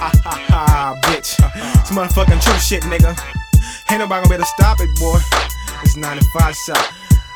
Bitch. It's motherfucking true shit, nigga. Ain't nobody gonna be able to stop it, boy. It's 95 shot.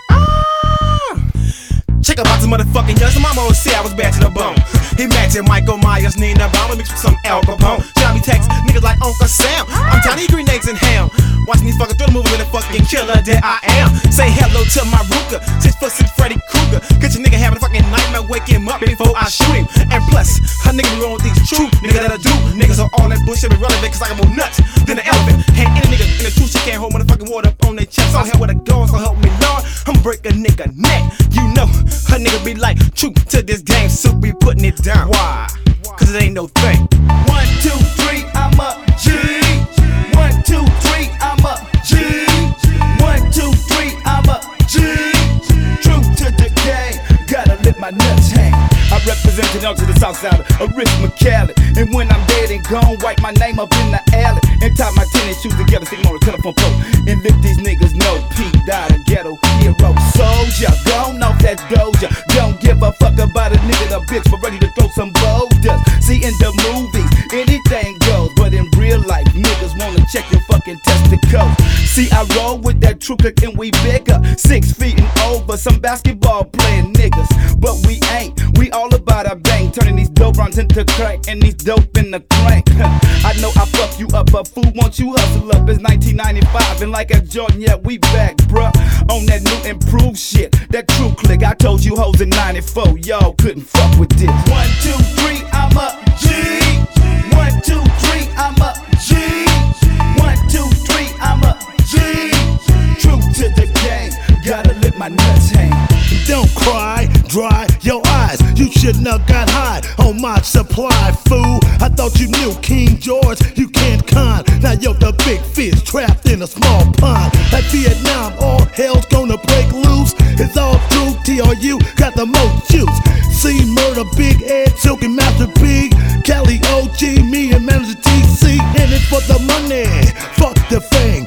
Check about this motherfucking young. So mama always say I was bad to the bone. He matching Michael Myers, Nina Bauer, mixed with some Al Capone. Should I be text niggas like Uncle Sam? I'm trying to eat green eggs and ham. Watching these fucking thriller movies with a fucking killer that I am. Say hello to my Ruger, 6'6" Freddy Krueger. Get your nigga having a fucking nightmare, wake him up before I shoot him. And plus, her nigga be wrong with these true niggas that'll do. Niggas are all that bullshit irrelevant, cause I got more nuts than an elephant. Ain't any nigga in the truth shit can't hold motherfucking water up on their chest. So hell with a gun, so help me Lord, I'ma break a nigga neck. You know, her nigga be like, true to this game, so be putting it down. Why? Cause it ain't no thing. 1, 2, 3, I'm a G. 1, 2, 3, I'm a G. 1, 2, 3, I'm a G. True to the game, gotta let my nuts hang. I represent it out to the south side of Rich McCallie. And when I'm dead and gone, wipe my name up in the alley. And tie my tennis shoes together, stick them on the telephone pole. And let these niggas know Pete died a ghetto hero soldier. Gone off that doja. Don't give a fuck about a nigga, the bitch, but ready to throw some boulders. See, in the movies, anything goes. But in real life, niggas wanna check your fucking testicles. See, I roll with that true cook and we bigger. 6 feet and over, some basketball playing niggas. But we ain't, we all about our bang. Turning these dope runs into crack and these dope in the crank. I know I fuck you up, but fool, won't you hustle up? It's 1995 and like a Jordan, yeah, we back, bruh. On that new improved shit, that true click. I told you hoes in 94, y'all couldn't fuck with this. 1, 2, 3, I'm a G. 1, 2, 3, I'm a G. 1, 2, 3, I'm a G. True to the game, gotta let my nuts hang. Don't cry, dry your eyes. You shouldn't have got high on my supply, fool. I thought you knew King George, you can't con. Now you're the big fish trapped in a small pond. Like Vietnam, all hell's gonna break loose. It's all true, TRU got the most juice. C Murder, Big Ed, Silky Master Big, Cali OG, me and Manager TC. In it for the money, fuck the fame.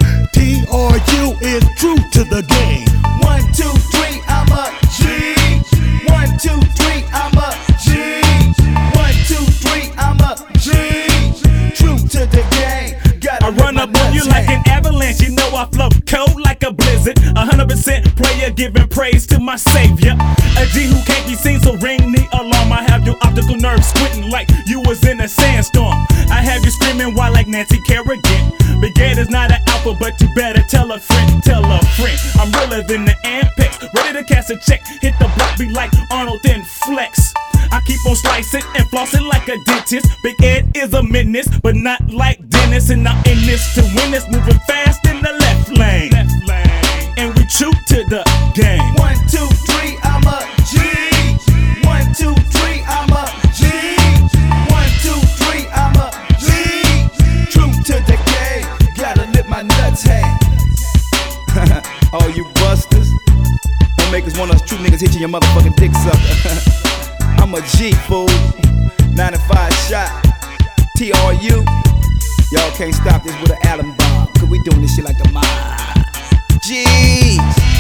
TRU is true to the game. 1, 2, 3, I'm a G. 1, 2, 3, I'm a G. 1, 2, 3, I'm a G. True to the game. I run up on you like an avalanche. You know I flow cold like a blizzard. 100% player giving praise to my savior. A G who can't be seen, so ring the alarm. I have your optical nerves squinting like you was in a sandstorm. I have you screaming wild like Nancy Kerrigan. Big Ed is not an alpha, but you better tell a friend, tell a friend. I'm realer than the Ampex, ready to cast a check. Hit the block, be like Arnold, then flex. I keep on slicing and flossing like a dentist. Big Ed is a menace, but not like Dennis. And I'm in this to win this, moving fast in the left lane. And we true to the game. 1, 2, 3, I'm a G. 1, 2, 3, I'm a G. 1, 2, 3, I'm a G. True to the game, gotta let my nuts hang. All you busters, don't make us one of us true niggas hitting your motherfucking dick sucker. I'm a G, fool. 95 shot. TRU. Y'all can't stop this with an atom bomb, cause we doing this shit like the mob. Jeez.